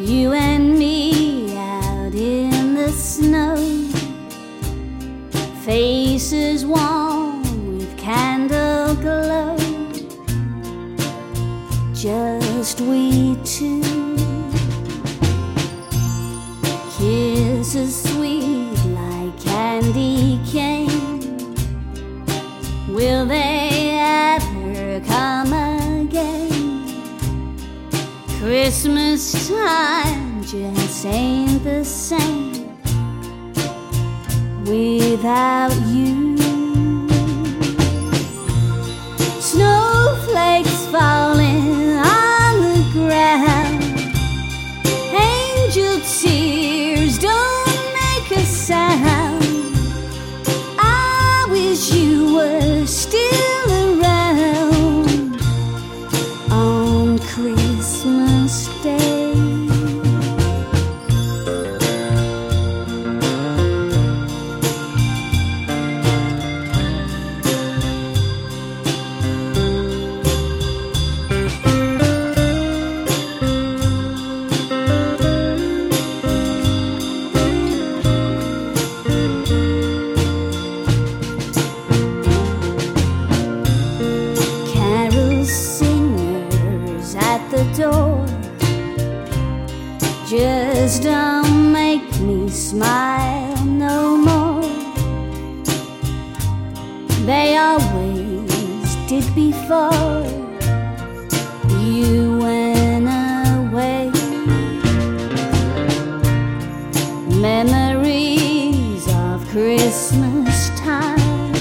You and me out in the snow, faces warm with candle glow, just we two. Kisses sweet like candy cane, will they ever come again? Christmas time just ain't the same without you. Snowflakes falling on the ground, angel tears don't make a sound. I wish you were still around on Christmas Day. Door just don't make me smile no more. They always did before you went away. Memories of Christmas time,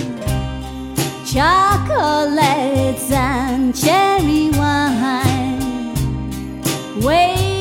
chocolates and cherry wine, wait